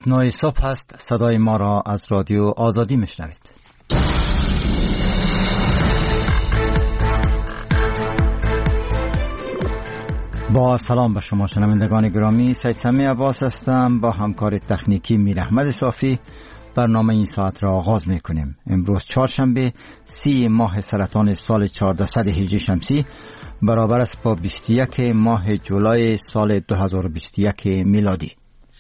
9 صبح است. صدای ما را از رادیو آزادی میشنوید. با سلام به شما شنوندگان گرامی، سید سمی عباس هستم. با همکار تکنیکی میر احمد صافی برنامه این ساعت را آغاز میکنیم. امروز چهارشنبه 30 ماه سرطان سال 1400 هجری شمسی برابر است با 21 ماه جولای سال 2021 میلادی.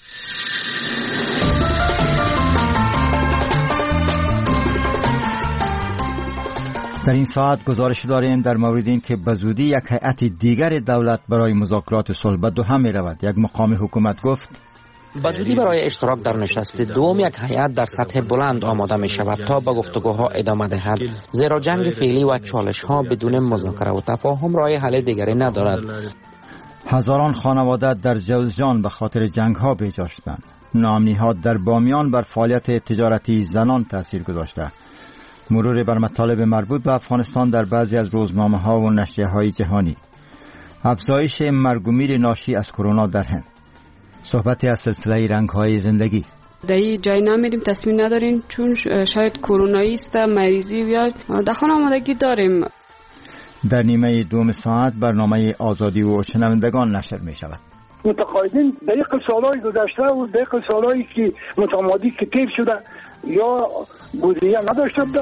در این ساعت گزارش داریم در مورد این که به زودی یک هیئت دیگر دولت برای مذاکرات صلح به دوحه می رود. یک مقام حکومت گفت به زودی برای اشتراک در نشست دوم یک هیئت در سطح بلند آماده می شود تا به گفتگوها ادامه دهد، زیرا جنگ فعلی و چالش ها بدون مذاکره و تفاهم راه حل دیگری ندارد. هزاران خانواده در جوزجان به خاطر جنگ ها بیجا شدند. ناامنی‌ها در بامیان بر فعالیت تجارتی زنان تاثیر گذاشته. مرور بر مطالب مربوط به افغانستان در بعضی از روزنامه‌ها و نشریه‌های جهانی. افزایش مرگ و میر ناشی از کرونا در هند. صحبتی از سلسله رنگ‌های زندگی. در این جای نمیریم، تصمیم نداریم چون شاید کرونایی است، مریضی بیاد. در خانه آمادگی داریم. در نیمه دوم ساعت برنامه آزادی و شنوندگان نشر می شود. متقاعدین دقیق سالهای گذشته و دقیق سالهایی که متمادی که تیر شده یا گزینه نداشته بوده.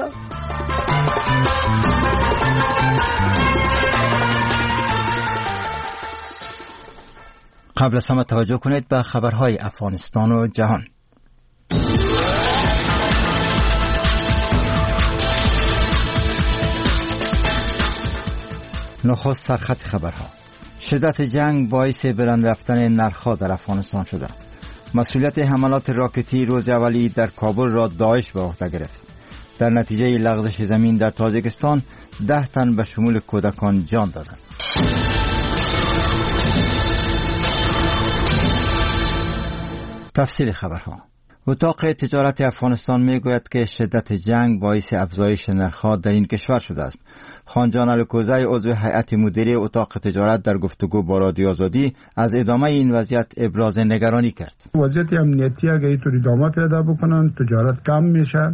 قبل از همه توجه کنید به خبرهای افغانستان و جهان. نخست سرخط خبرها. شدت جنگ باعث بلند رفتن نرخ‌ها در افغانستان شده. مسئولیت حملات راکتی روز اولی در کابل را داعش به عهده گرفت. در نتیجه لغزش زمین در تاجیکستان 10 تن به شمول کودکان جان دادند. تفصیل خبرها. اتاق تجارت افغانستان میگوید که شدت جنگ باعث افزایش نرخ‌ها در این کشور شده است. خانجان الکوزی عضو هیئت مدیره اتاق تجارت در گفتگو با رادیو آزادی از ادامه این وضعیت ابراز نگرانی کرد. وضعیت امنیتی اگه اینطوری ادامه پیدا بکنن تجارت کم میشه،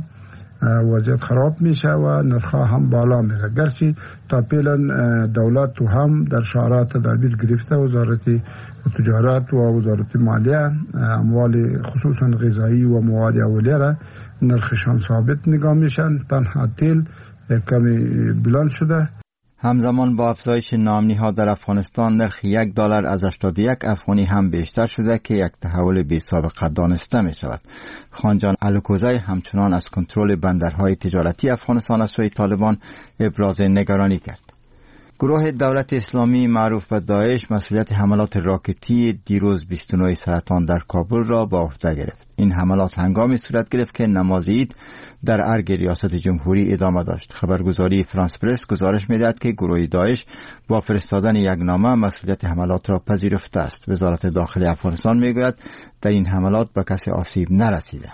وضعیت خراب میشه و نرخ‌ها هم بالا میره. گرچه تا فعلا دولت تو هم در شعارات تدابیر گرفته، وزارت تجارت و وزارت مالیه اموال خصوصا غذایی و مواد اولیه را نرخشان ثابت نگاه میشن. تنها تیل کمی بلند شده. همزمان با افزایش ناامنی‌ها در افغانستان نرخ $1 از 81 افغانی هم بیشتر شده که یک تحول بی سابقه دانسته می شود. خانجان الکوزی همچنان از کنترل بندرهای تجارتی افغانستان از سوی طالبان ابراز نگرانی کرد. گروه دولت اسلامی معروف به داعش مسئولیت حملات راکتی دیروز 29 سرطان در کابل را به عهده گرفت. این حملات هنگامی صورت گرفت که نماز عید در ارگ ریاست جمهوری ادامه داشت. خبرگزاری فرانس پرس گزارش می‌دهد که گروه داعش با فرستادن یک نامه مسئولیت حملات را پذیرفته است. وزارت داخلی افغانستان میگوید در این حملات به کسی آسیب نرسیده.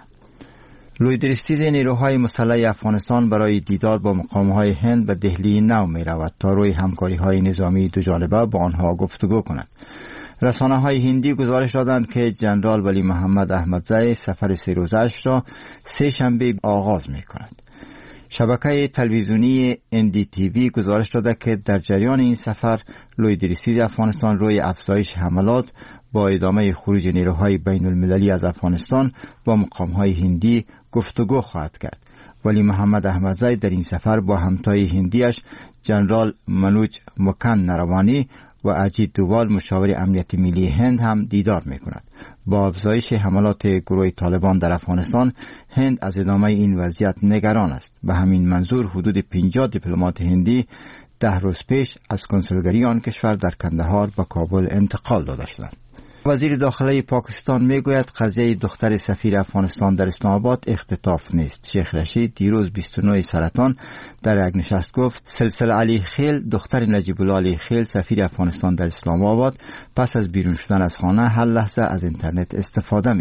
لویدرستیز نیروهای مسلح افغانستان برای دیدار با مقامهای هند به دهلی نو می رود تا روی همکاری‌های نظامی دو جانبه با آنها گفتگو کند. رسانه‌های هندی گزارش دادند که جنرال ولی محمد احمدزی سفر 3 روزه‌اش را 3 شنبه آغاز می کند. شبکه تلویزیونی NDTV گزارش داده که در جریان این سفر لویدرستیز افغانستان روی افزایش حملات با ادامه خروج نیروهای بین المللی از افغانستان با مقامهای هندی گفتگو خواهد کرد. ولی محمد احمدزی در این سفر با همتای هندیش جنرال منوج مکن نروانی و اجیت دووال مشاور امنیت ملی هند هم دیدار می کند. با افزایش حملات گروه طالبان در افغانستان هند از ادامه این وضعیت نگران است. به همین منظور حدود 50 دیپلمات هندی 10 روز پیش از کنسولگری آن کشور در کندهار و کابل انتقال داده شدند. وزیر داخلی پاکستان میگوید قضیه دختر سفیر افغانستان در اسلام آباد اختطاف نیست. شیخ رشید دیروز 29 سرطان در یک نشست گفت سلسله علی خیل دختر نجیب الله علی خیل سفیر افغانستان در اسلام آباد پس از بیرون شدن از خانه هر لحظه از اینترنت استفاده میکرد.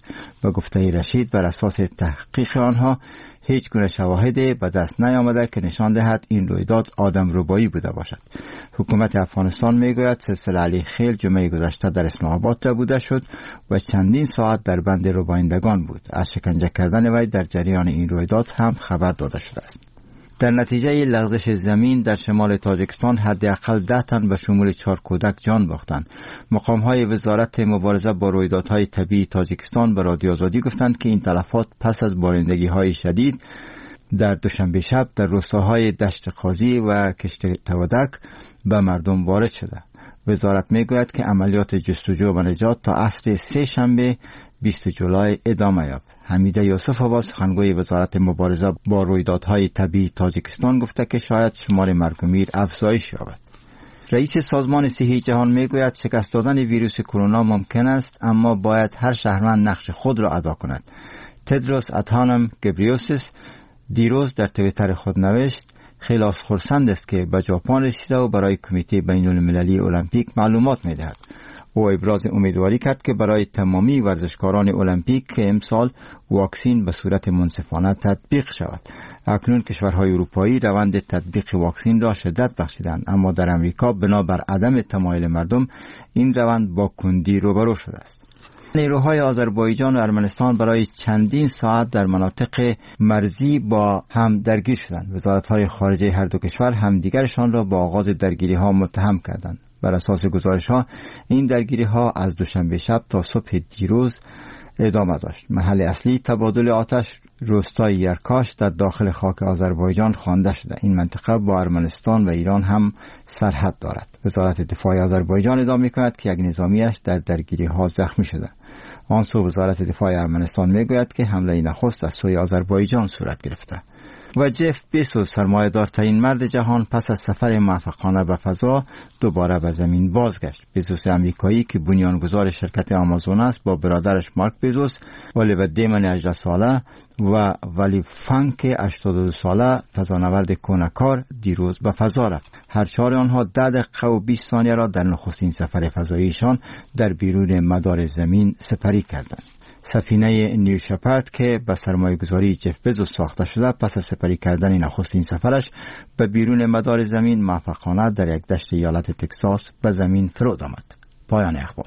به گفته رشید بر اساس تحقیق آنها هیچ گونه شواهدی به دست نیامده که نشان دهد این رویداد آدمربایی بوده باشد. حکومت افغانستان میگوید سلسله علی خیل جمعه گذشته در اسلام آباد بوده شد و چندین ساعت در بند ربایندگان بود. از شکنجه کردن وی در جریان این رویداد هم خبر داده شده است. در نتیجه لغزش زمین در شمال تاجیکستان حداقل 10 تن به شمول 4 کودک جان باختند. مقام‌های وزارت مبارزه با رویدادهای طبیعی تاجیکستان به رادیو آزادی گفتند که این تلفات پس از بارندگی‌های شدید در دوشنبه شب در روستاهای دشت قاضی و کشت تودک به مردم وارد شده. وزارت میگوید که عملیات جستجو و نجات تا عصر سه شنبه 20 جولای ادامه یافت. حمیده یوسف آواز سخنگوی وزارت مبارزه با رویدادهای طبیعی تاجیکستان گفته که شاید شمار مرگ و میر افزایش یابد. رئیس سازمان صحی جهان میگوید شکست دادن ویروس کرونا ممکن است، اما باید هر شهروند نقش خود را ادا کند. تدروس ادهانم گبریوسیس دیروز در توییتر خود نوشت خیلی خرسند است که به ژاپن رسیده و برای کمیته بین‌المللی المپیک معلومات می‌دهد. او ابراز امیدواری کرد که برای تمامی ورزشکاران المپیک امسال واکسین به صورت منصفانه تطبیق شود. اکنون کشورهای اروپایی روند تطبیق واکسین را شدت بخشیدند، اما در امریکا بنابر عدم تمایل مردم این روند با کندی روبرو شده است. نیروهای آذربایجان و ارمنستان برای چندین ساعت در مناطق مرزی با هم درگیر شدند. وزارت‌های خارجه هر دو کشور همدیگرشان را با آغاز درگیری‌ها متهم کردند. بر اساس گزارش‌ها این درگیری‌ها از دوشنبه شب تا صبح دیروز ادامه داشت. محل اصلی تبادل آتش روستای یرکاش در داخل خاک آذربایجان خوانده شده. این منطقه با ارمنستان و ایران هم سرحد دارد. وزارت دفاع آذربایجان ادعا می‌کند که یک نظامیش در درگیری‌ها زخمی شده. آن سو وزارت دفاع ارمنستان میگوید که حمله نخست از سوی آذربایجان صورت گرفته. و جف بیزوس سرمایه‌دارترین مرد جهان پس از سفر موفقانه به فضا دوباره به زمین بازگشت. بیزوس آمریکایی که بنیانگذار شرکت آمازون است با برادرش مارک بیزوس، الیور دیمن 18 ساله و ولی فانک 82 ساله فضانورد کونه‌کار دیروز به فضا رفت. هر چهار آنها 10 دقیقه و 20 ثانیه را در نخستین سفر فضاییشان در بیرون مدار زمین سپری کردند. سفینه نیو شپرد که به سرمایه‌گذاری جف بیزوس ساخته شده پس از سپری کردن نخستین سفرش به بیرون مدار زمین موفقانه در یک دشت ایالت تگزاس به زمین فرود آمد. پایان اخبار.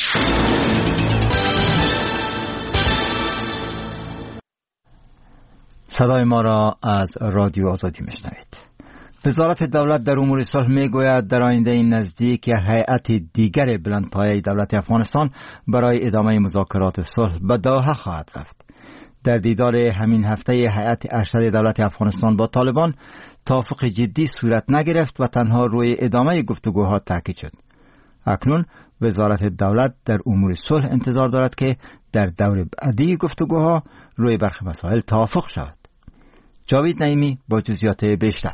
صدای ما را از رادیو آزادی میشنوید. وزارت دولت در امور صلح میگوید در آینده نزدیک یک هیئت دیگر بلندپایه دولت افغانستان برای ادامه مذاکرات صلح به دوحه خواهد رفت. در دیدار همین هفته هیئت ارشد دولت افغانستان با طالبان توافق جدی صورت نگرفت و تنها روی ادامه گفتگوها تاکید شد. اکنون وزارت دولت در امور صلح انتظار دارد که در دور بعدی گفتگوها روی برخی مسائل توافق شود. جاوید نعیمی با جزئیات بیشتر.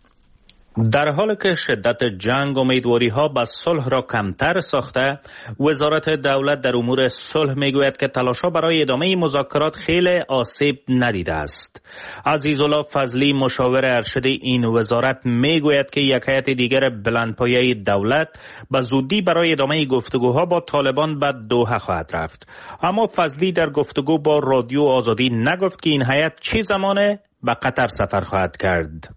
در حالی که شدت جنگ امیدواری‌ها به صلح را کمتر ساخته، وزارت دولت در امور صلح میگوید که تلاش‌ها برای ادامه مذاکرات خیلی آسیب ندیده است. عزیزالله فضلی مشاور ارشد این وزارت میگوید که یک هیئت دیگر بلندپایه دولت به زودی برای ادامه گفتگوها با طالبان به دوحه خواهد رفت. اما فضلی در گفتگو با رادیو آزادی نگفت که این هیئت چه زمانه به قطر سفر خواهد کرد.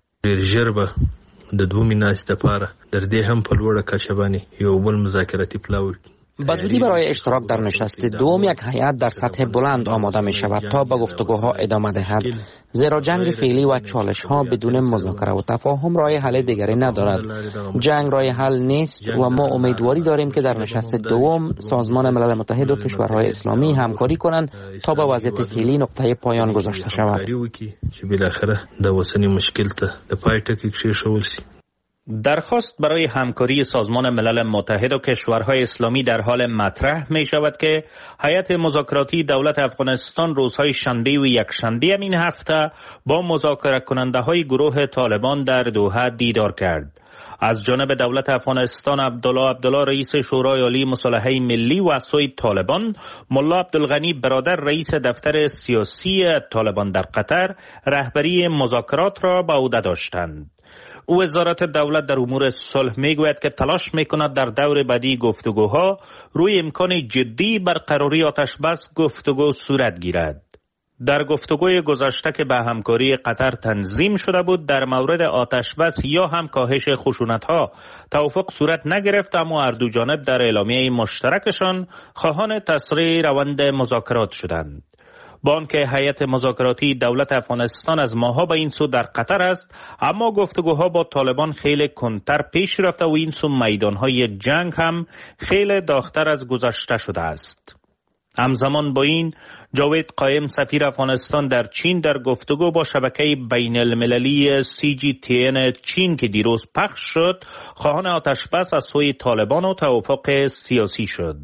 د دومې ناستې لپاره در دې هم په لوړه کچه باندې یو بل مذاکراتي پلاوی به زودی برای اشتراک در نشست دوم یک هیئت در سطح بلند آماده می شود تا به گفتگوها ادامه دهد، زیرا جنگ فعلی و چالش ها بدون مذاکره و تفاهم راه حل دیگری ندارد. جنگ راه حل نیست و ما امیدواری داریم که در نشست دوم سازمان ملل متحد و کشورهای اسلامی همکاری کنند تا به وضعیت فعلی نقطه پایان گذاشته شود. چې بالاخره د وسنی مشکل ته د پای ټکی کېښول شي. درخواست برای همکاری سازمان ملل متحد و کشورهای اسلامی در حال مطرح می شود که هیئت مذاکراتی دولت افغانستان روزهای شنبه و یکشنبه این هفته با مذاکره کننده های گروه طالبان در دوحه دیدار کرد. از جانب دولت افغانستان عبدالله رئیس شورای عالی مصالحه ملی و از سوی طالبان ملا عبدالغنی برادر رئیس دفتر سیاسی طالبان در قطر رهبری مذاکرات را به عهده داشتند. وزارت دولت در امور صلح میگوید که تلاش میکند در دور بعدی گفتگوها روی امکان جدی برقراری آتش بس گفتگو صورت گیرد. در گفتگوی گذشته که به همکاری قطر تنظیم شده بود در مورد آتش بس یا هم کاهش خشونت‌ها توافق صورت نگرفت، اما هر دو جانب در اعلامیه مشترکشان خواهان تسریع روند مذاکرات شدند. با آنکه هیئت مذاکراتی دولت افغانستان از ماه‌ها به این سو در قطر است، اما گفتگوها با طالبان خیلی کندتر پیش رفته و این سو میدانهای جنگ هم خیلی داغ‌تر از گذشته شده است. همزمان با این، جاوید قایم سفیر افغانستان در چین در گفتگو با شبکه بین المللی CGTN چین که دیروز پخش شد، خواهان آتش بس از سوی طالبان و توافق سیاسی شد.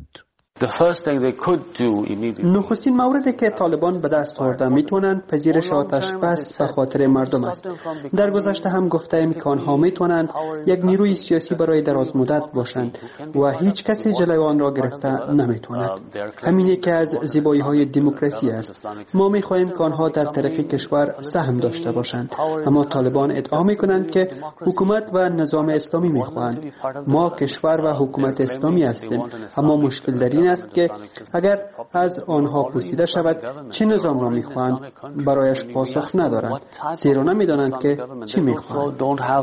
نخستین موردی که طالبان به دست آورده میتونن پذیرش آتش بس به خاطر مردم است. در گذشته هم گفتیم که آنها میتونن یک نیروی سیاسی برای دراز مدت باشند و هیچ کسی جلوی آن را گرفته نمیتواند. همینی که از زیبایی های دموکراسی است. ما میخواهیم که آنها در ترقی کشور سهم داشته باشند، اما طالبان ادعا میکنند که حکومت و نظام اسلامی میخواهند. ما کشور و حکومت اسلامی هستیم، اما مشکل در این است که اگر از آنها پرسیده شود چه نظام را میخواهند، برایش پاسخ ندارند، زیرا نمیدانند که چی میخواهند.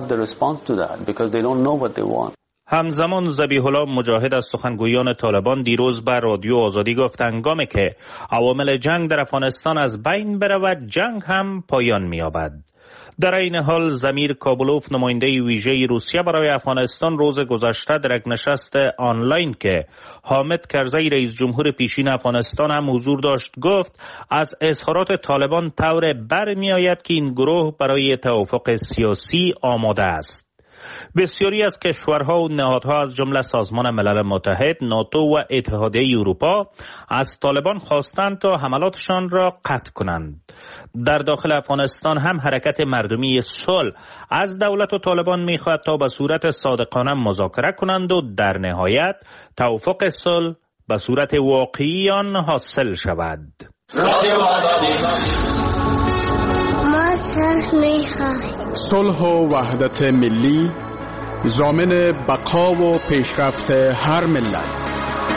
همزمان ذبیح الله مجاهد از سخنگویان طالبان دیروز به رادیو آزادی گفت هنگامی که عوامل جنگ در افغانستان از بین برود، جنگ هم پایان می‌یابد. در این حال زمیر کابلوف، نماینده ویژه روسیه برای افغانستان، روز گذشته در یک نشست آنلاین که حامد کرزی رئیس جمهور پیشین افغانستان هم حضور داشت گفت از اظهارات طالبان طور برمی آید که این گروه برای توافق سیاسی آماده است. بسیاری از کشورها و نهادها از جمله سازمان ملل متحد، ناتو و اتحادیه اروپا از طالبان خواستند تا حملاتشان را قطع کنند. در داخل افغانستان هم حرکت مردمی صلح از دولت و طالبان می‌خواهد تا به صورت صادقانه مذاکره کنند و در نهایت توافق صلح به صورت واقعی آن حاصل شود. ما صلح می‌خواهیم. صلح و وحدت ملی ضامن بقا و پیشرفت هر ملت.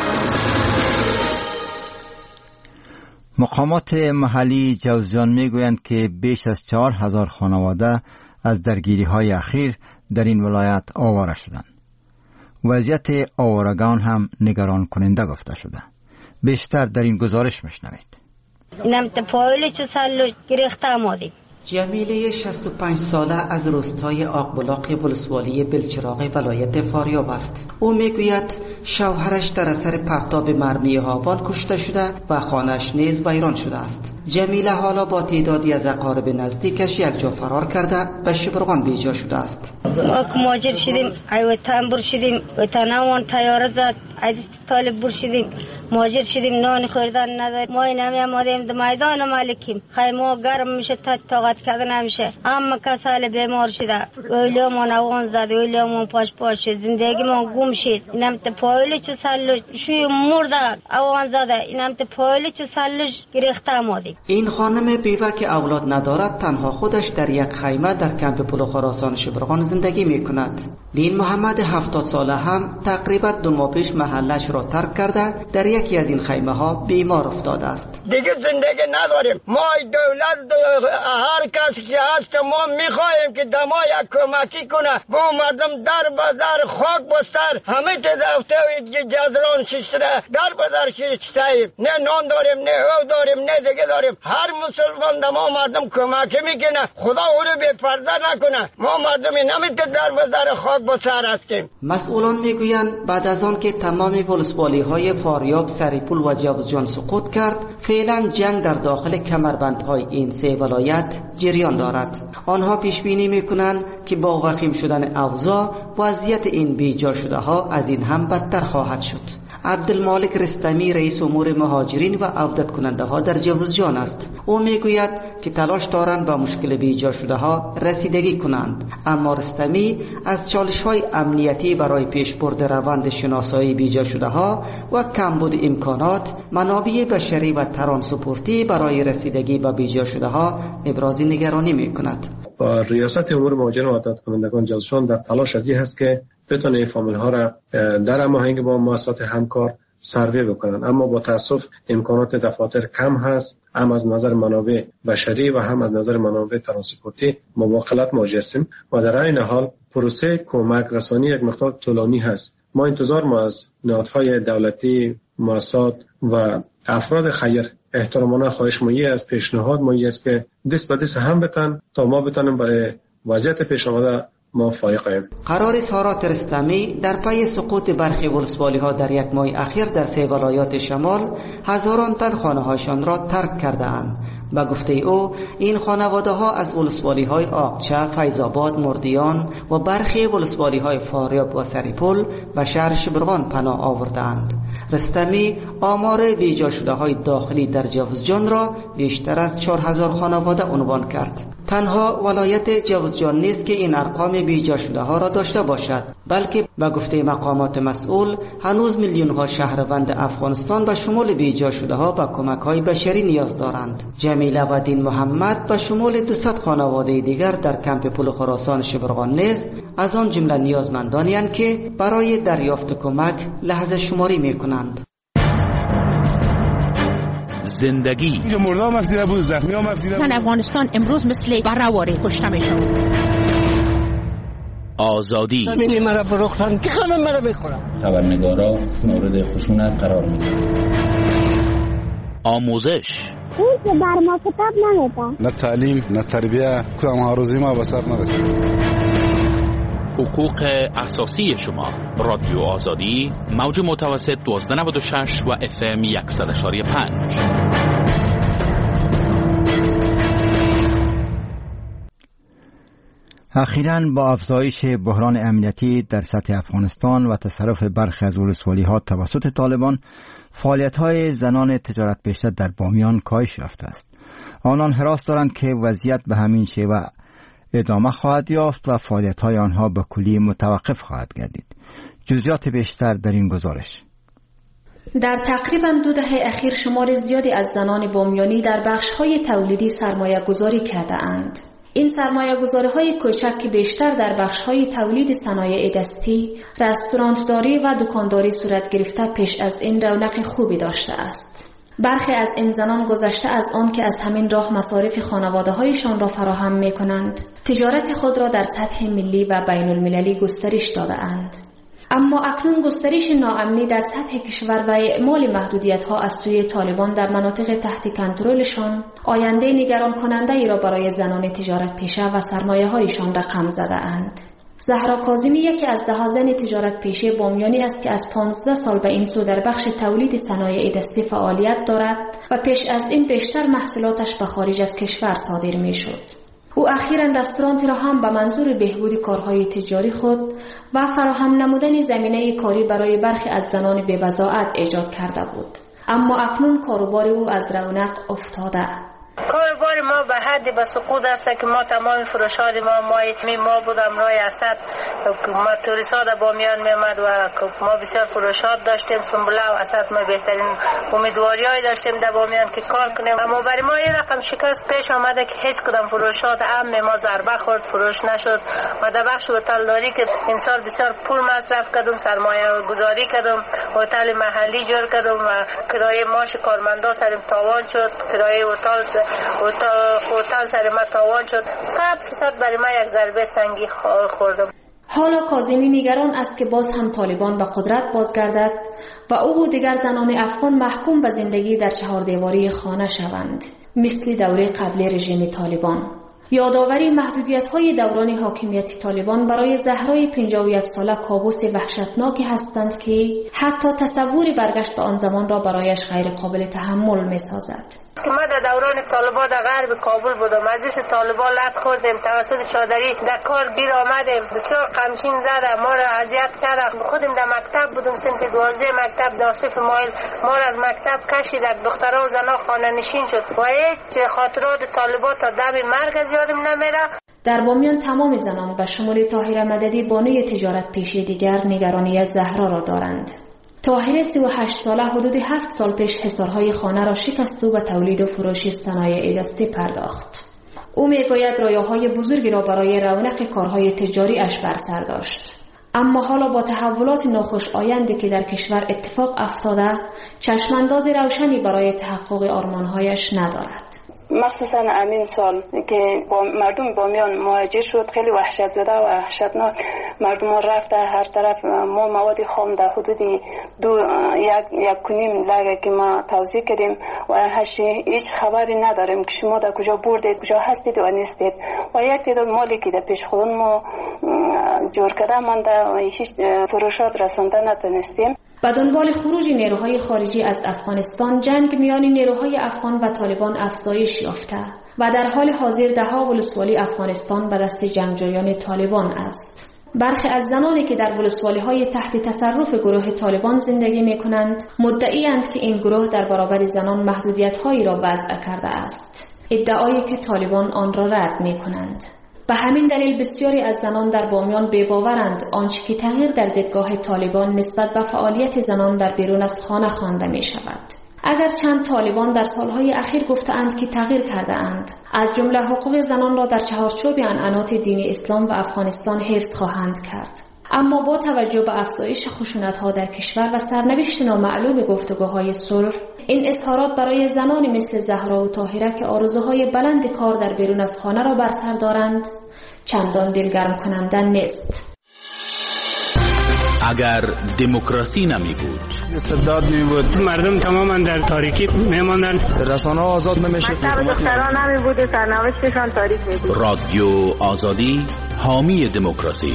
مقامات محلی جوزجان میگویند که بیش از 4000 خانواده از درگیری‌های اخیر در این ولایت آواره شدند. وضعیت آوارگان هم نگران کننده گفته شده. بیشتر در این گزارش میشنوید. جمیله 65 ساله از روستای آقبلاق ولسوالی بلچراغ ولایت فاریاب است. او میگوید شوهرش در اثر پرتاب مرمی هاوان کشته شده و خانه‌اش نیز ویران شده است. جمیله حالا با تعدادی از اقارب نزدیکش یک جا فرار کرده به شبرغان بیجا شده است. ما مهاجر شدیم، وطن برشدیم، وطنمون تیاره زد، از طالب برشدیم، مهاجر شدیم، نان خوردن نداریم. ما این همه آمدیم در میدان مالکیم، خیمه گرم میشه تا طاقت کردن نمیشه. اما کسال بیمار شده، اولیمون اوان زد، اولیمون پاش شد، زندگیمون گم شد. اینم تا پایلی چه سالش شوی مرده اوان زده، اینم تا پایلی چه سالش گرفته آمدیم. این خانم بیوه که اولاد ندارد تنها خودش در یک خیمه در کمپ پل خراسان شبرغان زندگی میکند. دین محمد 70 ساله هم تقریبا 2 ماه پیش محلش را ترک کرده در یکی از این خیمه ها بیمار افتاده است. دیگه زندگی نداریم. ما دولت هر کسی که هست ما میخواهیم که دما یک کمکی کنه. با مردم در بازار خاک بستر همه تدفته و جزران ششتره در بازار ششتاییم. نه نان داریم، نه او داریم، نه دیگه داریم. هر مسلمان دما مردم کمکی میکنه. خدا او رو بی پرده نکنه. ما مردمی نمیتونه در بازار خاک بستر هستیم. مسئولان میگویند بعد از آن که تمام ولسوالی های فاریاب، سریپول و جوزجان سقوط کرد، فعلا جنگ در داخل کمربندهای این 3 ولایت جریان دارد. آنها پیش بینی میکنند که با وخیم شدن اوضاع وضعیت این بیجا شده ها از این هم بدتر خواهد شد. عبدالمالک رستمی رئیس امور مهاجرین و عودت کننده ها در جوزجان است. او میگوید که تلاش دارند با مشکل بیجا شده ها رسیدگی کنند، اما رستمی از چالش های امنیتی برای پیشبرد روند شناسایی بیجا شده ها و کمبود امکانات، منابع بشری و ترانسپورتی برای رسیدگی به بیجا شده ها ابراز نگرانی میکند. ریاست امور مهاجران و عدالت کنندگان جلسان در تلاش از این هست که بتونه این فامیل ها را در هماهنگی با مؤسسات همکار سروی بکنن، اما با تاسف امکانات دفاتر کم هست، هم از نظر منابع بشری و هم از نظر منابع ترانسپورتی مواصلات مواجه هستیم و در این حال پروسه کمک رسانی یک مقدار طولانی هست. ما انتظار ما از نهادهای دولتی، مؤسسات و افراد خیر احترامانه خواهش مایی از پیشنهاد مایی است که دست به دست هم بتن تا ما بتانیم برای وضعیت پیش آمده ما فایقیم. قرار سارات رستمی در پی سقوط برخی ولسوالی‌ها در یک ماه اخیر در 3 ولایات شمال هزاران تن خانه‌هایشان را ترک کرده‌اند. به گفته او این خانواده‌ها از ولسوالی‌های آقچه، فیض‌آباد، مردیان و برخی ولسوالی‌های فاریاب و سریپل به شهر شبرغان پناه آوردند. رستمی آمار بیجا شده‌های داخلی در جوزجان را بیشتر از 4000 خانواده عنوان کرد. تنها ولایت جوزجان نیست که این ارقام بیجا شده‌ها را داشته باشد، بلکه به گفته مقامات مسئول هنوز میلیون‌ها شهروند افغانستان به شمول بیجا شده‌ها به کمک‌های بشری نیاز دارند. جمیله و دین محمد به شمول 200 خانواده دیگر در کمپ پل خراسان شبرغان نیز از آن جمله نیازمندانی اند که برای دریافت کمک لحظه شماری می‌کنند. زندگی مردم مفیده بود، زخمی ها مفیده بود. زن افغانستان امروز مثل برهواره کشته میشود. آزادی زمینی مرا فروختن که همه مرا بخورن. خبرنگارا مورد خشونت قرار میدن. آموزش اون که بر ما کتاب نمیدن. نه تعلیم نه تربیه کدام هاروزی ما به سر نرسید. حقوق اساسی شما. رادیو آزادی موج متوسط 1296 و FM 100.5. اخیراً با افزایش بحران امنیتی در سطح افغانستان و تصرف برخی از ولسوالی‌ها توسط طالبان، فعالیت‌های زنان تجارت پیشه در بامیان کاهش یافته است. آنان حراس دارند که وضعیت به همین شیوه ادامه خواهد یافت و فعالیت‌های آنها به کلی متوقف خواهد گردید. جزئیات بیشتر در این گزارش. در تقریباً 2 دهه اخیر شمار زیادی از زنان بامیانی در بخش‌های تولیدی سرمایه‌گذاری کرده‌اند. این سرمایه‌گذاری‌های کوچک که بیشتر در بخش‌های تولید صنایع دستی، رستورانتداری و دکانداری صورت گرفته پیش از این رونق خوبی داشته است. برخی از این زنان گذشته از آن که از همین راه مصارف خانواده‌هایشان را فراهم می‌کنند، تجارت خود را در سطح ملی و بین‌المللی گسترش داده‌اند. اما اکنون گسترش ناامنی در سطح کشور و اعمال محدودیت‌ها از سوی طالبان در مناطق تحت کنترلشان آینده نگران کننده ای را برای زنان تجارت پیشه و سرمایه‌هایشان رقم زده‌اند. زهرا کاظمی یکی از 10 زن تجارت پیشه بامیانی است که از 15 سال به این سو در بخش تولید صنایع دستی فعالیت دارد و پیش از این بیشتر محصولاتش به خارج از کشور صادر می‌شد. او اخیراً رستورانتی را هم به منظور بهبود کارهای تجاری خود و فراهم نمودن زمینه کاری برای برخی از زنان بی‌بضاعت ایجاد کرده بود. اما اکنون کاروبار او از رونق افتاده. کاروبار ما به حد به سقوط است که ما تمام فروشات ما بودم رای اسد ما توریستا در بامیان میامد و ما بسیار فروشات داشتیم. سنبله و اسد ما بهترین امیدواری‌های داشتیم در بامیان که کار کنیم، اما برای ما این رقم شکست پیش آمده که هیچ کدام فروشات ما ضربه خورد، فروش نشد. و در بخش هتلداری که این سال بسیار پول مصرف کردم، سرمایه گذاری کردم، هتل محلی جور کردم و کرایه معاش کارمندا سرم تاوان شد، کرایه هتل سر ما تاوان شد. 100% برای ما یک ضربه سنگی خوردم. حالا کاظمی نگران است که باز هم طالبان به قدرت بازگردد و او و دیگر زنان افغان محکوم به زندگی در چهاردیواری خانه شوند، مثل دوره قبل رژیم طالبان. یادآوری محدودیت‌های دوران حاکمیت طالبان برای زهرای 51 ساله کابوس وحشتناکی هستند که حتی تصور برگشت به آن زمان را برایش غیر قابل تحمل می‌سازد. که ما در دوران طالبان در غرب کابل بودم، از این طالبان لط خوردیم، توسط چادری در کار گیر آمدیم، بسیار غمگین زده، ما را اذیت کرد. خودم در مکتب بودم، صنف 12 مکتب داشت مایل ما را از مکتب کشید، دخترها و زنها خانه نشین شد و هیچ خاطرات طالبان تا دم مرگ از یادم نمیره. در بامیان تمام زنان به شمول طاهره مددی بانوی تجارت پیشه دیگر نگرانی زهرا را دارند. طاهره 38 ساله حدود 7 سال پیش حصارهای خانه را شکست و به تولید و فروش صنایع دستی پرداخت. او میگوید رویاهای بزرگی را برای رونق کارهای تجاری اش بر سر داشت. اما حالا با تحولات ناخوش آیندی که در کشور اتفاق افتاده، چشمانداز روشنی برای تحقق آرمانهایش ندارد. مخصوصا امین سال که مردم بامیان مهاجر شد، خیلی وحشت زده و وحشتناک. مردم ها رفت هر طرف. ما مواد خام در حدود یک کنیم لگه که ما توزیع کردیم و هیچ خبری نداریم که شما در کجا بردید، کجا هستید و نیستید. و یک تعداد مالی که در پیش خودمون ما جور کرده مانده و هیچ فروشات رسانده نتونستیم. به دنبال خروج نیروهای خارجی از افغانستان، جنگ میان نیروهای افغان و طالبان افزایش یافته و در حال حاضر ده‌ها ولسوالی افغانستان به دست جنگجویان طالبان است. برخی از زنانی که در ولسوالی‌های تحت تصرف گروه طالبان زندگی می‌کنند، مدعی‌اند که این گروه در برابر زنان محدودیت‌هایی را وضع کرده است، ادعایی که طالبان آن را رد می‌کنند. به همین دلیل بسیاری از زنان در بامیان بی‌باورند آنچه که تغییر در دیدگاه طالبان نسبت به فعالیت زنان در بیرون از خانه خوانده می شود. اگرچند طالبان در سالهای اخیر گفتند که تغییر کرده اند، از جمله حقوق زنان را در چهارچوب عنعنات دین اسلام و افغانستان حفظ خواهند کرد. اما با توجه به افزایش خشونت‌ها در کشور و سرنوشت نامعلوم گفتگوهای صلح، این اظهارات برای زنانی مثل زهرا و طاهره که آرزوهای بلند کار در بیرون از خانه را بر سر دارند، چندان دلگرم کننده نیست. اگر دموکراسی نمی بود، استبداد می بود، مردم تماما در تاریکی میماندند، رسانه‌ها آزاد نمیشد، دختران نمی بود، سرنوشتشان تاریک می بود. رادیو آزادی، حامی دموکراسی.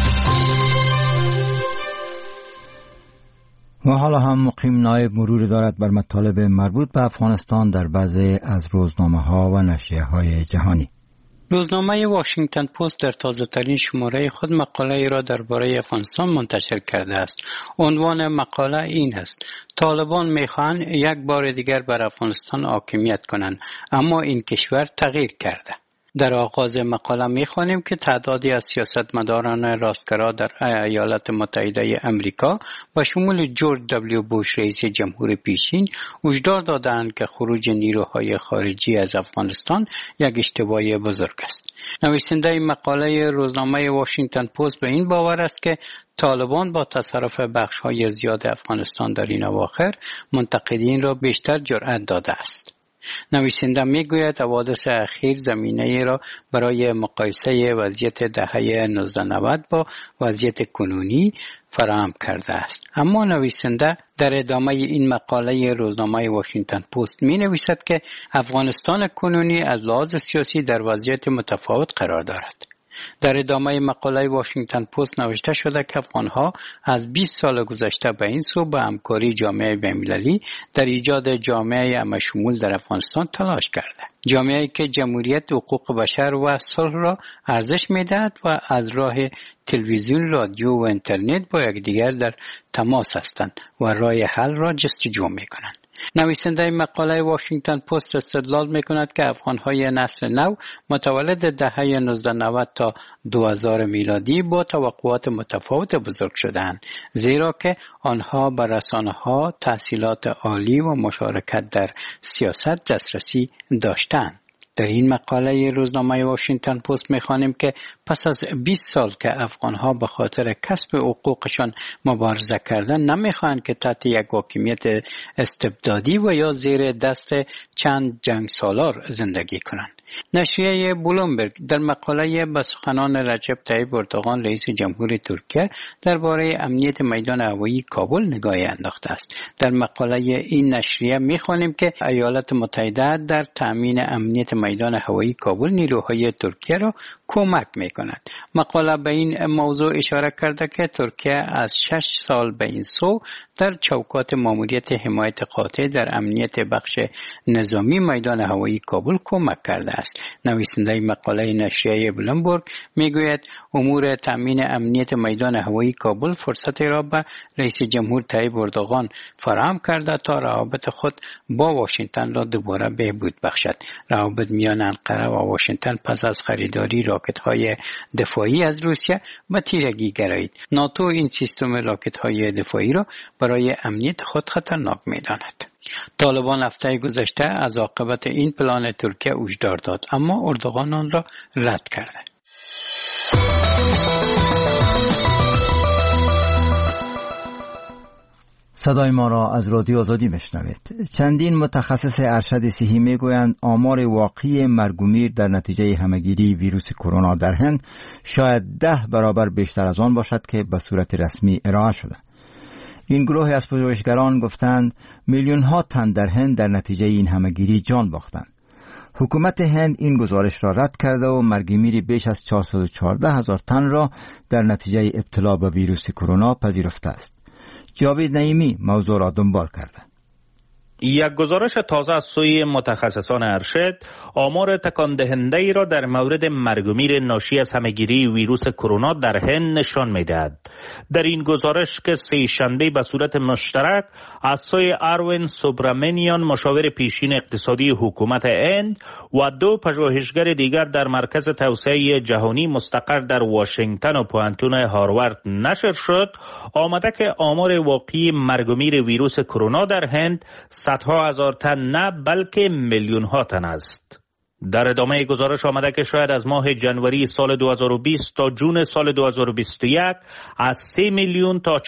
و حالا هم مقیم نایب مرور دارد بر مطالب مربوط به افغانستان در بعضی از روزنامه‌ها و نشریه‌های جهانی. روزنامه واشنگتن پست در تازه‌ترین شماره خود مقاله را درباره افغانستان منتشر کرده است. عنوان مقاله این است: طالبان می‌خواهند یک بار دیگر بر افغانستان حاکمیت کنند، اما این کشور تغییر کرده. در آغاز مقاله می‌خوانیم که تعدادی از سیاستمداران راستگرا در ایالات متحده امریکا و شمول جورج دبلیو بوش رئیس جمهور پیشین هشدار دادند که خروج نیروهای خارجی از افغانستان یک اشتباه بزرگ است. نویسنده مقاله روزنامه واشنگتن پست به این باور است که طالبان با تصرف بخش‌های زیاد افغانستان در این اواخر منتقدین را بیشتر جرأت داده است. نویسنده میگوید حوادث اخیر زمینه‌ای را برای مقایسه وضعیت دهه 1990 با وضعیت کنونی فراهم کرده است. اما نویسنده در ادامه این مقاله روزنامه واشنگتن پست می نویسد که افغانستان کنونی از لحاظ سیاسی در وضعیت متفاوت قرار دارد. در ادامه مقاله واشنگتن پست نوشته شده که افغانها از 20 سال گذشته به این سو به همکاری جامعه بین‌المللی در ایجاد جامعه همشمول در افغانستان تلاش کرده. جامعه‌ای که جمهوریت، حقوق بشر و صلح را ارزش می‌دهد و از راه تلویزیون، رادیو و اینترنت با یکدیگر در تماس هستند و راه حل را جستجو می‌کنند. نویسنده مقاله واشنگتن پست استدلال می‌کند که افغان‌های نسل نو متولد دهه 1990 تا 2000 میلادی با توقعات متفاوت بزرگ شدند، زیرا که آنها به رسانه‌ها، تحصیلات عالی و مشارکت در سیاست دسترسی داشتند. در این مقاله روزنامه واشنگتن پست می‌خوانیم که پس از 20 سال که افغان‌ها به خاطر کسب حقوقشان مبارزه کردند، نمی‌خواهند که تحت یک حاکمیت استبدادی و یا زیر دست چند جنگ سالار زندگی کنند. نشریه بلومبرگ در مقاله به سخنان رجب طیب اردوغان رئیس جمهور ترکیه درباره امنیت میدان هوایی کابل نگاهی انداخته است. در مقاله این نشریه می‌خوانیم که ایالات متحده در تأمین امنیت میدان هوایی کابل نیروهای ترکیه را کمک می‌کند. مقاله به این موضوع اشاره کرده که ترکیه از 6 سال به این سو در چوکات ماموریت حمایت قاطع در امنیت بخش نظامی میدان هوایی کابل کمک کرده است. نویسنده مقاله نشریه بلومبرگ میگوید امور تامین امنیت میدان هوایی کابل فرصتی را به رئیس جمهور طیب اردوغان فراهم کرده تا روابط خود با واشنگتن را دوباره بهبود بخشد. روابط میان انقره و واشنگتن پس از خریداری راکت‌های دفاعی از روسیه به تیرگی گرایید. ناتو این سیستم راکت‌های دفاعی را برای امنیت خود خطرناک می‌داند. طالبان هفته گذشته از عاقبت این پلان ترکیه هشدار داد، اما اردوغان آن را رد کرده. صدای ما را از رادیو آزادی میشنوید. چندین متخصص ارشد صحی میگویند آمار واقعی مرگ و میر در نتیجه همهگیری ویروس کرونا در هند شاید 10 برابر بیشتر از آن باشد که به صورت رسمی ارائه شده. این گروه از پژوهشگران گفتند میلیون ها تن در هند در نتیجه این همهگیری جان باختند. حکومت هند این گزارش را رد کرده و مرگ میری بیش از 414,000 تن را در نتیجه ابتلا به ویروس کرونا پذیرفته است. جاوید نعیمی موضوع را دنبال کرده. یک گزارش تازه از سوی متخصصان ارشد آمار تکان دهنده ای را در مورد مرگ و میر ناشی از همهگیری ویروس کرونا در هند نشان می‌دهد. در این گزارش که سه شنبه به صورت مشترک از سوی اروین سوبرامنیان مشاور پیشین اقتصادی حکومت هند و 2 پژوهشگر دیگر در مرکز توسعه جهانی مستقر در واشنگتن و پوانتون هاروارد نشر شد، آمده که آمار واقعی مرگ و میر ویروس کرونا در هند صدها هزار تن نه بلکه میلیون ها تن است. در ادامه گزارش آمده که شاید از ماه جنوری سال 2020 تا جون سال 2021 از 3 میلیون تا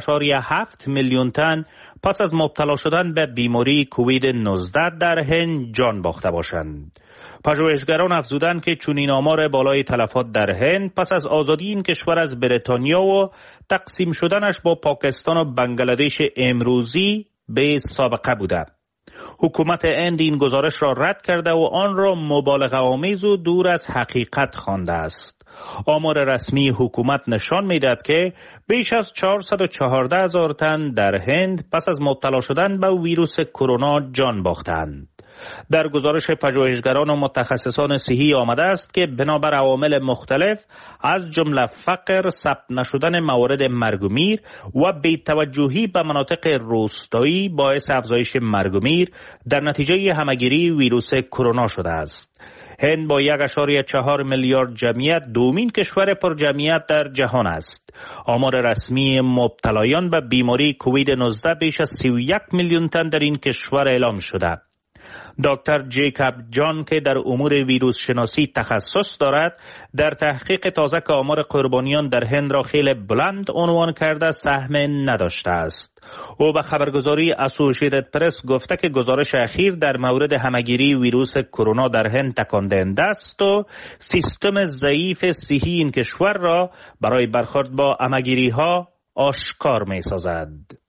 4.7 میلیون تن پس از مبتلا شدن به بیماری کووید 19 در هند جان باخته باشند. پژوهشگران افزودند که چنین آمار بالای تلفات در هند پس از آزادی این کشور از بریتانیا و تقسیم شدنش با پاکستان و بنگلادش امروزی به سابقه بوده. حکومت هند این گزارش را رد کرده و آن را مبالغه آمیز و دور از حقیقت خوانده است. آمار رسمی حکومت نشان می‌دهد که بیش از 414,000 تن در هند پس از مبتلا شدن به ویروس کرونا جان باختند. در گزارش پژوهشگران و متخصصان صحی آمده است که بنابر عوامل مختلف از جمله فقر، ثبت نشدن موارد مرگ و میر و بی‌توجهی به مناطق روستایی باعث افزایش مرگ و میر در نتیجه همهگیری ویروس کرونا شده است. هند با 1.4 میلیارد جمعیت دومین کشور پر جمعیت در جهان است. آمار رسمی مبتلایان به بیماری کووید 19 بیش از 31 میلیون تن در این کشور اعلام شده. دکتر جیکاب جان که در امور ویروس شناسی تخصص دارد در تحقیق تازه که آمار قربانیان در هند را خیلی بلند عنوان کرده سهم نداشته است. او به خبرگزاری اسوسییتد پرس گفته که گزارش اخیر در مورد همهگیری ویروس کرونا در هند تکان دهنده است و سیستم ضعیف صحی این کشور را برای برخورد با همهگیری ها آشکار می سازد.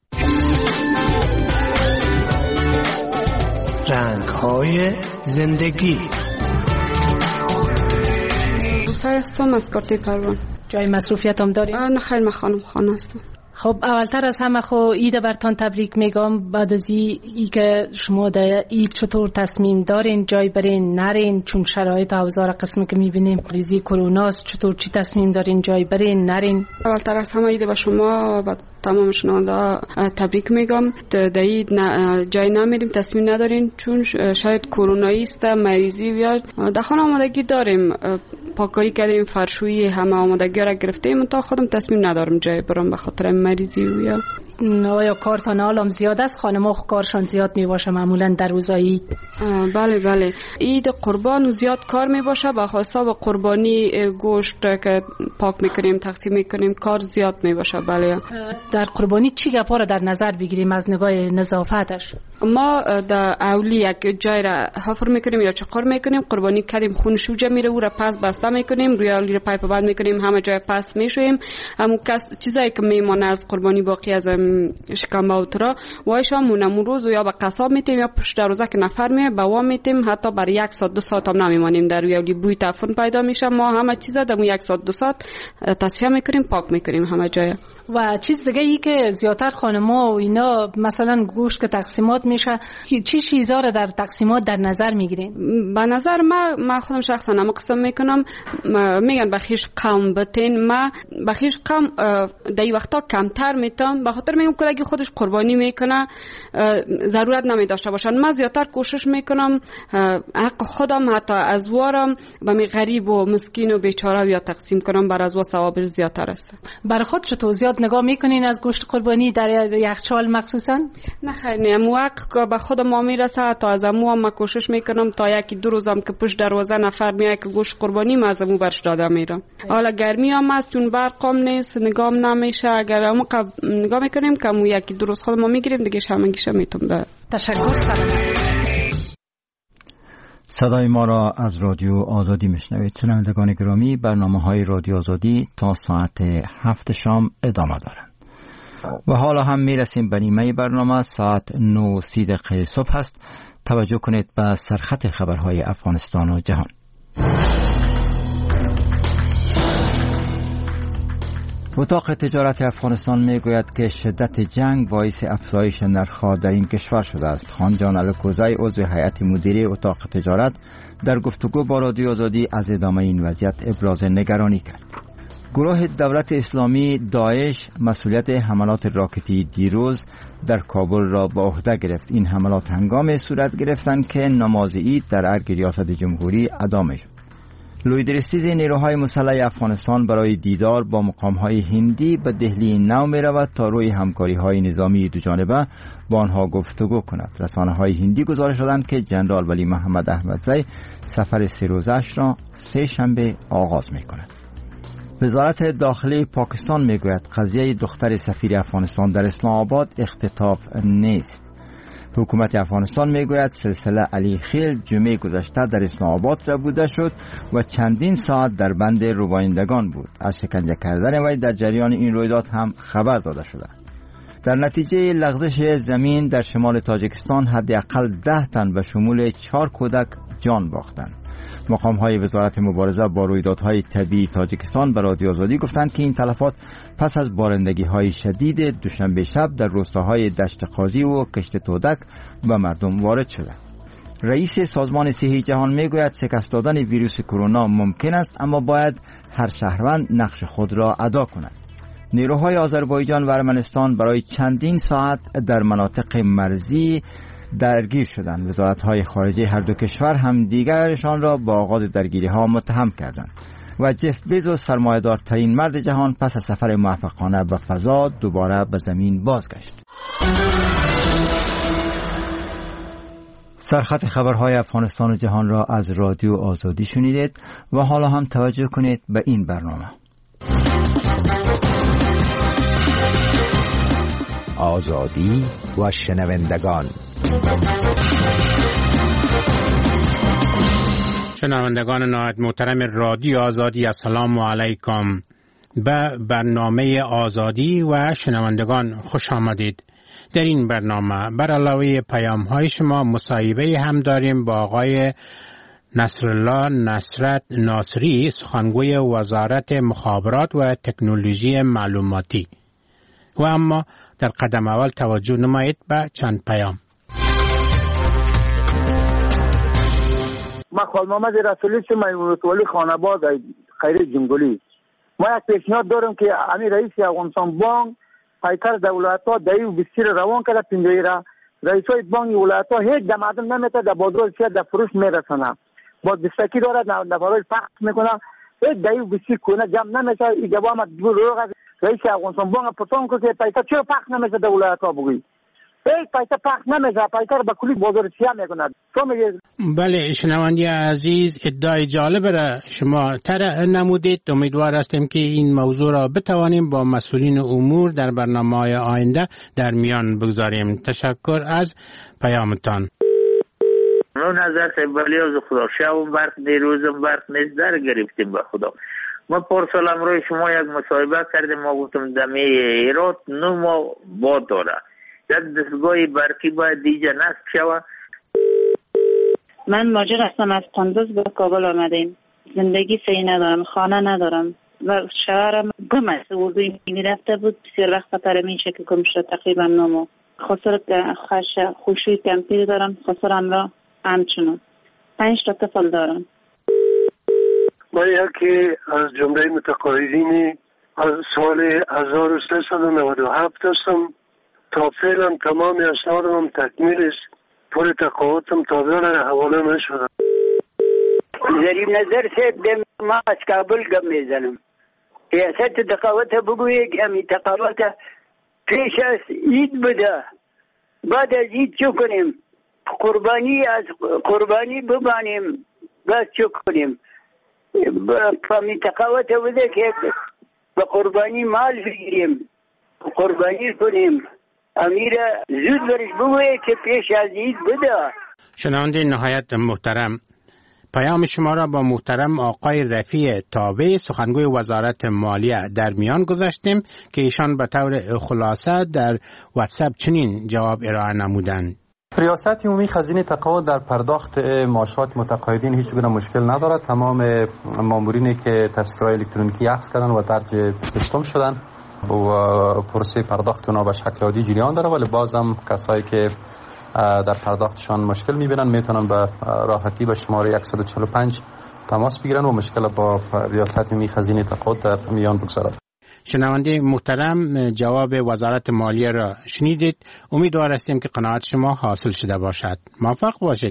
رنگ‌های زندگی. دوستای هستم از کارتی پروان. جای مصروفیت هم داری؟ نه خیلی، من خانم هستم. خب اولتر از همه خو عید برتان تبریک میگم. بعد از ای که شما در عید چطور تصمیم دارین جای برین نرین، چون شرایط اوضاع قسمی که میبینیم ریزی کرونا است، چطور چی تصمیم دارین جای برین نرین؟ اولتر از همه عید به شما و تمام شنونده تبریک میگم. در عید جای نمیریم، تصمیم ندارین چون شاید کرونایی است، مریضی بیاد. در خانه آمادگی داریم، پاکاری کردیم، فرشویی همه آمادگی را گرفتیم، تا خودم تصمیم ندارم جای برام به خاطر مریضی یا آیا کارتان حالم زیاد است؟ خانم‌ها کارشان زیاد می باشه معمولا در روزای عید؟ بله عید قربان زیاد کار می باشه، با حساب قربانی گوشت که پاک میکنیم تقسیم میکنیم کار زیاد می باشه. بله. در قربانی چی گپا را در نظر بگیریم از نگاه نظافتش؟ ما در اولی یک جای را حفر میکنیم یا چقار میکنیم، قربانی کردیم خون شوجه میره او را پس بسته میکنیم، روی اولی را پایپ بند میکنیم، همه جای پس میشویم. همون چیزایی که میمانه از قربانی باقی از شکم باوترا وایشا مونم روز یا به قصاب میتیم یا پشت روزه که نفر میه با وام میتیم، حتی برای 1 ساعت 2 ساعت هم نمیمانیم در روی بوی تعفن پیدا میشه. ما همه چیزا در 1 ساعت 2 ساعت تصفیه میکنیم، پاک میکنیم همه جای. و چیز دیگه ای که زیاتر خانم‌ها و اینا مثلا گوشت که تقسیمات میشه چی چیزا رو در تقسیمات در نظر میگیرین؟ به نظر ما خودم شخصا هم قسم میکنم، میگن بخیش قوم بتین، ما بخیش قوم در این وقتا کمتر میتم، به خاطر میگم کلگی خودش قربانی میکنه ضرورت نمیداشته باشن. من زیاتر کوشش میکنم حق خودم حتی از وارم به می غریب و مسکین و بیچاره یا تقسیم کنم، بر از وا ثواب زیاتر است. برای خود چطور زیاد نگاه میکنین از گوشت قربانی در یخچال مخصوصا؟ نه خیر، نه موقع حق که به خود ما میرسه تا از امو هم کوشش میکنم تا یکی دو روزم که پشت دروازه نفر میاد که گوشت قربانی ما از امو برش داده میرم. حالا گرمی هم است چون برقم نیست نگام نمیشه، اگر امو نگاه میکنیم که امو یکی دو روز خود ما میگیریم دیگه شمنگیشه میتون. به تشکر. صدای ما را از رادیو آزادی میشنوید. شنوندگان گرامی، برنامه‌های رادیو آزادی تا ساعت 7 شام ادامه دارند. و حالا هم میرسیم به نیمه برنامه. ساعت 9:30 صبح است. توجه کنید به سرخط خبرهای افغانستان و جهان. اتاق تجارت افغانستان میگوید که شدت جنگ باعث افزایش نرخ‌ها در این کشور شده است. خانجان الکوزی عضو هیئت مدیره اتاق تجارت در گفتگو با رادیو آزادی از ادامه این وضعیت ابراز نگرانی کرد. گروه دولت اسلامی داعش مسئولیت حملات راکتی دیروز در کابل را به عهده گرفت. این حملات هنگام صورت گرفتند که نماز عید در ارگ ریاست جمهوری ادامه شد. لویدرستیز نیروهای مسلح افغانستان برای دیدار با مقامهای هندی به دهلی نو می رود تا روی همکاری های نظامی دو جانبه با آنها گفتگو کند. رسانه های هندی گزارش دادند که جنرال ولی محمد احمدزی سفر 3 روزش را 3 شنبه آغاز می کند. وزارت داخلی پاکستان می گوید قضیه دختر سفیر افغانستان در اسلام آباد اختطاف نیست. حکومت افغانستان میگوید سلسله علی خیل جمعه گذشته در اسلام آباد را بوده شد و چندین ساعت در بند روبایندگان بود. از شکنجه کردن وی در جریان این رویداد هم خبر داده شده. در نتیجه لغزش زمین در شمال تاجیکستان حداقل 10 تن به شمول 4 کودک جان باختند. مقام‌های وزارت مبارزه با رویدادهای طبیعی تاجیکستان به رادیو آزادی گفتند که این تلفات پس از بارندگی‌های شدید دوشنبه شب در روستاهای دشت قاضی و کشت تودک به مردم وارد شده. رئیس سازمان صحی جهان میگوید شکست دادن ویروس کرونا ممکن است، اما باید هر شهروند نقش خود را ادا کند. نیروهای آذربایجان و ارمنستان برای چندین ساعت در مناطق مرزی درگیر شدند. وزارت‌های خارجه هر دو کشور هم دیگرشان را با آغاز درگیری‌ها متهم کردند. و جف بیزوس سرمایه‌دارترین مرد جهان پس از سفر موفقانه به فضا دوباره به زمین بازگشت. سرخط خبرهای افغانستان و جهان را از رادیو آزادی شنیدید و حالا هم توجه کنید به این برنامه. آزادی و شنوندگان. شنوندگان نهایت محترم رادیو آزادی، السلام علیکم. به برنامه آزادی و شنوندگان خوش آمدید. در این برنامه بر علاوه پیام های شما مصاحبه هم داریم با آقای نصرالله نصرت ناصری، سخنگوی وزارت مخابرات و تکنولوژی معلوماتی. و اما در قدم اول توجه نمایید به چند پیام. ما خال محمد رسولی میمونت ولی خانباد خیر جنگلی. ما یک پیشنهاد دارم که امیر رئیس افغانستان بانک پیکر دولت‌ها دایو بسیار روان کرده پنجایی را. رئیسای بانک ولایت‌ها هیچ در مردم نمیته در بازار سیاه در فروش میرسنه. با دستکی دارد نفرای پخش میکنه. هیچ دایو بسیار کنه جمع نمیشه. این جواب دو روز رئیس افغانستان بانک پرسان که پیکر چرا پخش نمیشه در ولایت‌ها بگویی. هیچ پیکر پخش نمیشه. پیکر به کلی بازار سیاه میکنه. تو میگی بله شنوندی عزیز، ادعای جالب را شما طرح نمودید. امیدوار هستیم که این موضوع را بتوانیم با مسئولین امور در برنامه‌های آینده در میان بگذاریم. تشکر از پیامتان. اون نظر سیبالی از خدا شب برق دیروزم برق نیست در گرفتیم به خدا. ما پارسال امروز شما یک مصاحبه کردیم، ما گفتم دمی ایراد 9 ماه باد داره، یک دستگاه برقی باید دیجا نصب شود. من ماجر هستم، از قندوز به کابل آمدیم. زندگی صحیح ندارم، خانه ندارم و شوهرم گم است. اردوی رفته بود، بسیار وقت پر این شکل گم شد، تقریبا 9 ماه. خسر خوشوی کمپیر دارم، خسرم را همچنان 5 تا طفل دارم. ما یکی از جمله متقاعدین از سال 1397 هستم. تا فعلا تمام اسنادم تکمیل است. پول تقاعدم تا فعلا حواله نشده. ظریف نظر صاحب ما از کابل گم میزنم. ریاست تقاعد بگویه که همی تقاعد پیش از عید بوده. بعد از این چه کنیم؟ قربانی ببانیم، بس چه کنیم؟ منطقه بوده که به قربانی مال بگیریم، قربانی کنیم. امیر زود برش بگویه که پیش از عید بده. شنونده نهایت محترم، پیام شما را با محترم آقای رفیع تابع سخنگوی وزارت مالیه در میان گذاشتیم که ایشان به طور خلاصه در واتساپ چنین جواب ارائه نمودند. ریاست عمومی خزینه تقاعد در پرداخت معاشات متقاعدین هیچ گونه مشکل ندارد. تمام مامورینی که تذکره الکترونیکی اخذ کردن و درج سیستم شدن و پروسه پرداخت اونا به شکل عادی جریان داره، ولی بازم کسایی که در پرداختشان مشکل میبینن میتونن به راحتی به شماره 145 تماس بگیرن و مشکل با ریاست عمومی خزینه تقاعد در میان بگذارد. شنونده محترم، جواب وزارت مالیه را شنیدید. امیدوار هستیم که قناعت شما حاصل شده باشد. موفق باشید.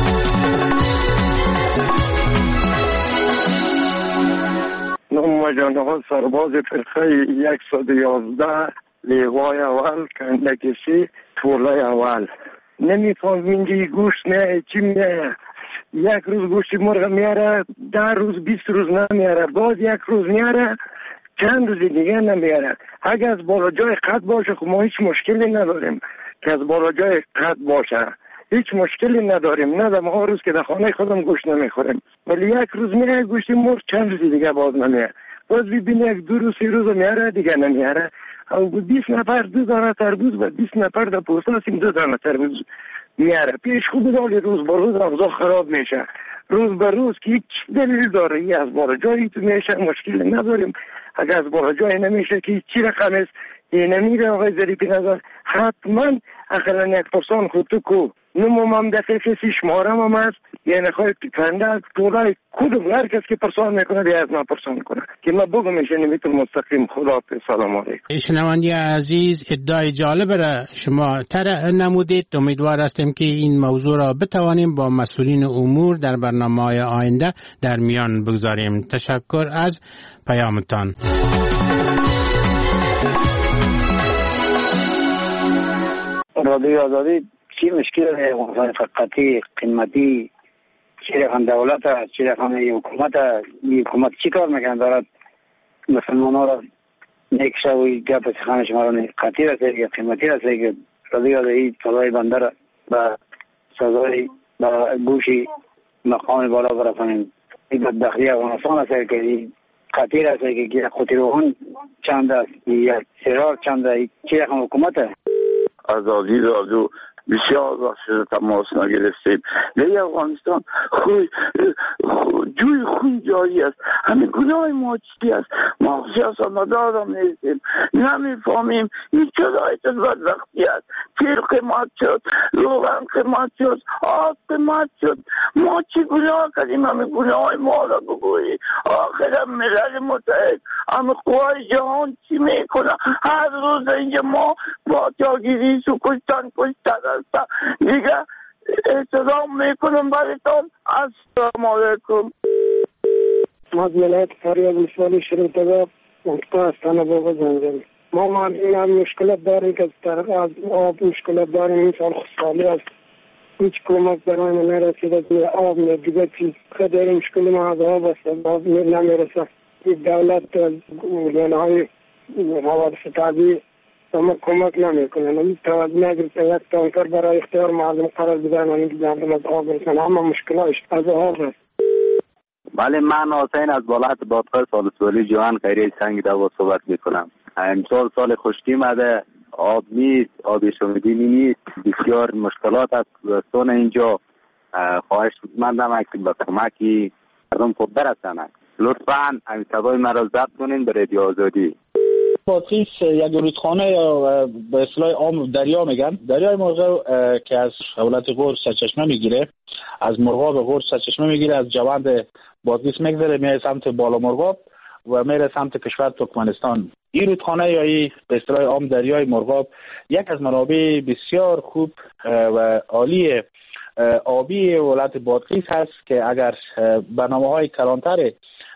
نام جانها سرباز فرقه 111 لیوای اول کندکشی طوله اول. نمیفهم اینجا گوشت نه چی میاره. یک روز گوشت مرغ میاره، 10 روز 20 روز نمیاره، باز یک روز میاره، چند روز دیگه نمیاره. اگر از بالا جای قد باشه خب ما هیچ مشکلی نداریم که از بالا جای قد باشه، هیچ مشکلی نداریم. نه ما روز که در خانه خودم گوشت نمیخوریم، ولی یک روز میاره گوشت مرغ، چند روز دیگه باز نمیاره، باز ببینی یک 2 روز 3 روز میاره دیگه نمیاره. او 20 نفر 2 دانه تربوز و 20 نفر در پوستا سیم 2 دانه تربوز میاره. پیش خوب دالی روز با روز اوضاع خراب میشه، روز به روز که هیچ دلیل داره. ای از بالا جایی تو میشه مشکلی نداریم. اگر از بالا جایی نمیشه که چی رقم است این نمیره آقای ظریفی نظر حتما اقلا 1% خود تو کو نموم هم دقیقه سی شمارم هم هست، یعنی خواهی کنده طولای کدوم هر کس که پرسان میکنه بیا از من پرسان کنه که من بگم میشه نمیتون مستقیم. خدا حافظ، سلام علیکم. شنوندی عزیز، ادعای جالب را شما نمودید. امیدوار هستیم که این موضوع را بتوانیم با مسئولین امور در برنامه‌های آینده در میان بگذاریم. تشکر از پیامتان. رادیو آزادی چی مشکل ہے؟ فقطی قیمتی چی رقم دولت ہے، چی رقم حکومت ہے. یہ حکومت چی کار میکنه دارد مسلمان ها را نیکشه و گپ سخن شما را قطعی رسید یا قیمتی رسید که رادیو آزادی سزای بنده را به سزای به گوشی مقام بالا برسانیم. این بدبختی افغانستان است که قطعی رسید که خطی روحان چند است، یک سرار چند است. چی رقم حکومت ہے؟ آزادی رادیو بسیار وقت شده تماس نگرفتیم. در افغانستان جوی خون جاری است. همین گناه ما چی است؟ ما سیاست مدار هم نیستیم، نمیفهمیم این چرایط بدبختی است. تیل قیمت شد، روغن قیمت شد، آب قیمت شد. ما چی گناه کردیم؟ همین گناه ما را بگویی. آخر ملل متحد همین قوای جهان چی میکنه؟ هر روز اینجا ما با جاگیری سو کشتن هستم دیگه احترام میکنم برایتان. السلام علیکم. ما ولایت فاریاب ولسوالی شریفتگاه منطقه استان بابا زنجان. ما این مشکلات داریم که از آب مشکلات داریم. این سال خسالی است، هیچ کمک برای ما نرسیده. آب دیگه چیز خیلی مشکل ما از آب است، آب نمیرسه. دولت های حوادث طبیعی ما کمک نمیکنه. نمیتواند نگرفته یک تانکر برای اختیار مردم قرار بدن و اینکه مردم از آب برسن. اما مشکلش از آب است. بله، من حسین از ولایت بادغیس ولسوالی جوان خیریه سنگ دوا صحبت میکنم. امسال سال خشکی مده، آب نیست، آب شومیدنی نیست، بسیار مشکلات است دوستان اینجا. خواهش مندم که به کمکی مردم خود برسند. لطفاً این صدای مرا ضبط کنین به رادیو آزادی. بادغیس یک رودخانه یا به اصطلاح عام دریا میگن، دریای مرغاب که از ولایت غور سرچشمه میگیره، از مرغاب غور سرچشمه میگیره، از جوند بادغیس میگذره میره سمت بالا مرغاب و میره سمت کشور ترکمنستان. این رودخانه یا این به اصطلاح عام دریای مرغاب یک از منابع بسیار خوب و عالی آبی ولایت بادغیس هست که اگر برنامه‌های کلانتر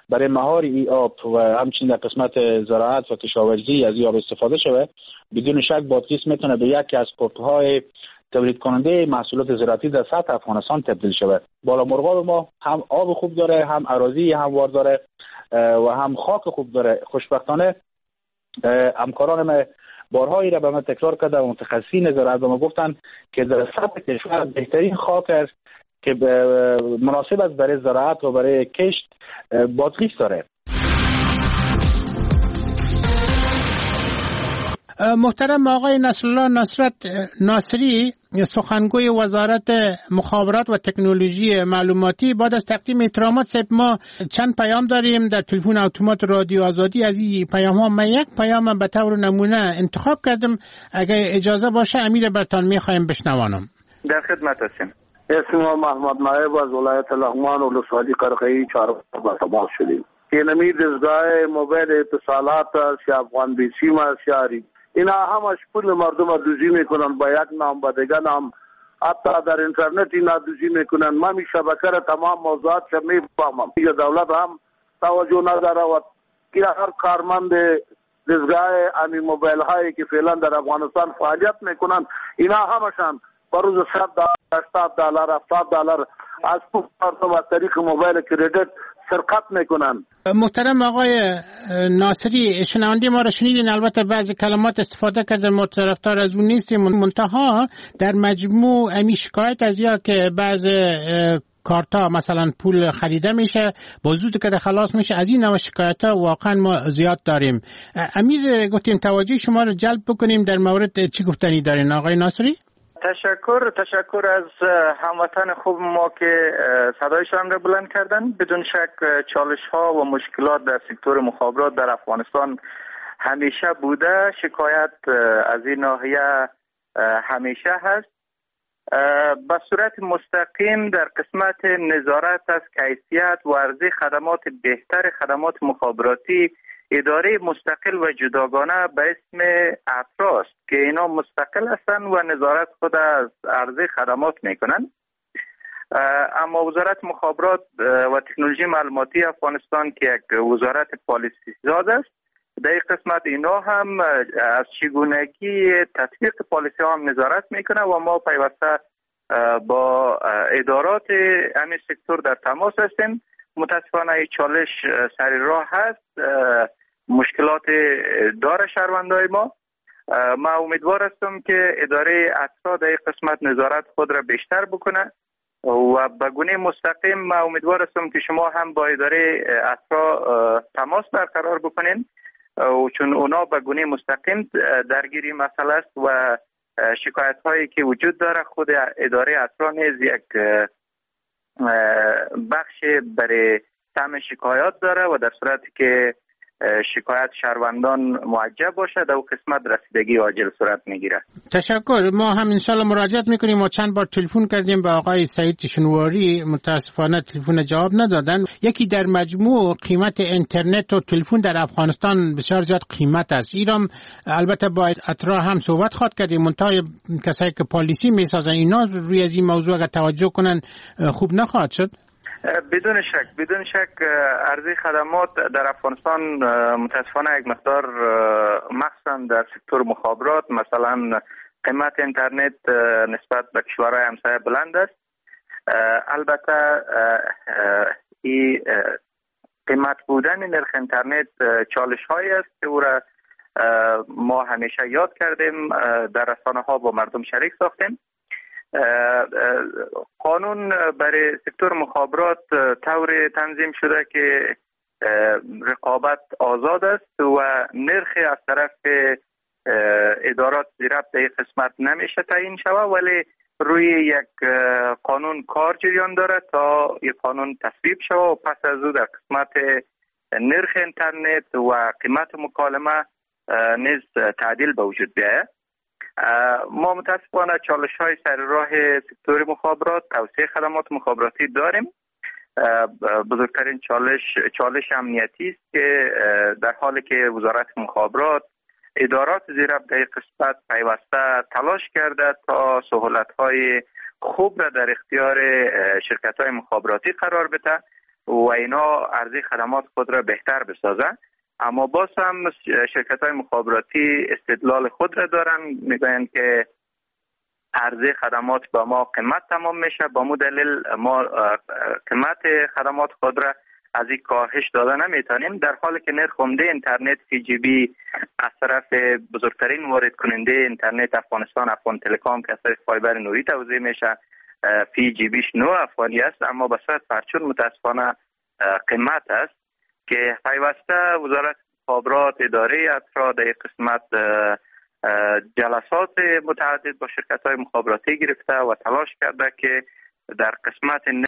برای مهار ای آب و همچنین در قسمت زراعت و کشاورزی از این آب استفاده شود، بدون شک بادغیس میتونه به یکی از پورت‌های تولید کننده محصولات زراعتی در سطح افغانستان تبدیل شود. بالا مرغاب ما هم آب خوب داره، هم اراضی هموار داره و هم خاک خوب داره. خوشبختانه همکاران ما بارهایی را به من تکرار کرده و متخصصین زراعت به ما گفتن که در سطح کشور بهترین خاک است که مناسب است برای زراعت و برای کشت بادغیس داره. محترم آقای نصرالله نصرت ناصری، سخنگوی وزارت مخابرات و تکنولوژی معلوماتی، بعد از تقدیم احترامات صاحب ما چند پیام داریم در تلفن اتومات رادیو آزادی. از این پیام ها من یک پیام به طور نمونه انتخاب کردم، اگر اجازه باشه امیر برتان میخوایم بشنوانم. در خدمت هستیم. اسم محمد نایب از ولایت لغمان و ولسوالی قرقی چهارباغ با تماس شدیم که نمی دستگاه موبایل اتصالات یا افغان بیسیم شهری اینا همش پول مردم دوزی میکنن، با یک نام با دیگر نام، حتی در اینترنت اینا دوزی میکنن. من می شبکه را تمام موضوعات را میفهمم. دیگه دولت هم توجه نداره و که هر کارمند دستگاه امی موبایل هایی که فعلا در افغانستان فعالیت میکنن اینا همشان بروز $100 $80 $70 از پول مردم از طریق موبایل کردیت سرقت میکنن. محترم آقای ناصری، شنونده ما را شنیدین، البته بعضی کلمات استفاده کردن، ما طرفدار از اون نیستیم، منتها در مجموع امی شکایت از یا که بعض کارتا مثلا پول خریده میشه با زود که خلاص میشه، از این نوع شکایت ها واقعا ما زیاد داریم. امیر گفتیم توجه شما رو جلب بکنیم در مورد چی گفتنی دارین آقای ناصری؟ تشکر از هموطن خوب ما که صدایشان را بلند کردن. بدون شک چالش ها و مشکلات در سکتور مخابرات در افغانستان همیشه بوده، شکایت از این ناحیه همیشه هست. به صورت مستقیم در قسمت نظارت از کیفیت و عرضه خدمات بهتر خدمات مخابراتی اداره مستقل و جداگانه به اسم اترا است که اینا مستقل هستند و نظارت خود از عرضه خدمات میکنن. اما وزارت مخابرات و تکنولوژی معلوماتی افغانستان که یک وزارت پالیسی ساز است، در این قسمت اینا هم از چگونگی تطبیق پالیسی ها هم نظارت میکنه و ما پیوسته با ادارات همین سکتور در تماس هستیم. متاسفانه چالش سر راه هست، مشکلات داره شهروندای ما. من امیدوار هستم که اداره اترا در این قسمت نظارت خود را بیشتر بکنه و به گونه مستقیم من امیدوار هستم که شما هم با اداره اترا تماس برقرار بکنین و چون اونا به گونه مستقیم درگیری مسئله است و شکایت هایی که وجود داره خود اداره اترا نیز یک بخش برای سم شکایات داره و در صورتی که شکایت شهروندان موجه باشه در اون قسمت رسیدگی عاجل صورت میگیره. تشکر. ما هم انشالله مراجعت میکنیم و چند بار تلفن کردیم به آقای سعید شنواری، متاسفانه تلفن جواب ندادن. یکی در مجموع قیمت اینترنت و تلفن در افغانستان بسیار زیاد قیمت است. ایران البته با اترا هم صحبت خواد کردیم، منتها کسایی که پالیسی میسازن اینا روی از این موضوع اگر توجه کنن خوب نخواهد شد. بدون شک عرضه خدمات در افغانستان متاسفانه یک مقدار مخصوصا در سکتور مخابرات مثلا قیمت اینترنت نسبت به کشورهای همسایه بلند است. البته این قیمت بودن نرخ اینترنت چالش هایی است که او را ما همیشه یاد کردیم، در رسانه ها با مردم شریک ساختیم. قانون برای سکتور مخابرات طور تنظیم شده که رقابت آزاد است و نرخ از طرف ادارات زیربط در این قسمت نمیشه تعیین شود، ولی روی یک قانون کار جریان داره تا یک قانون تصویب شود و پس از او در قسمت نرخ اینترنت و قیمت مکالمه نیز تعدیل به وجود بیاید. ما متاسفانه چالش های سر راه سکتور مخابرات توسعه خدمات مخابراتی داریم. بزرگترین چالش امنیتی است که در حالی که وزارت مخابرات ادارات زیربط در قسمت پیوسته تلاش کرده تا سهولت های خوب را در اختیار شرکت های مخابراتی قرار بده، و اینا عرضه خدمات خود را بهتر بسازه. اما باز هم شرکت های مخابراتی استدلال خود را دارن، میگن که عرضه خدمات با ما قیمت تمام میشه، با مو دلیل ما قیمت خدمات خود را از این کاهش داده نمیتونیم، در حالی که نرخ عمده اینترنت 3GB از طرف بزرگترین وارد کننده اینترنت افغانستان، افغان تلکام که از طریق فایبر نوری توزیع میشه، 3GB 9 افغانی است، اما به صورت پرچون متاسفانه قیمت است که پیوسته وزارت مخابرات اداره اترا در قسمت جلسات متعدد با شرکت های مخابراتی گرفته و تلاش کرده که در قسمت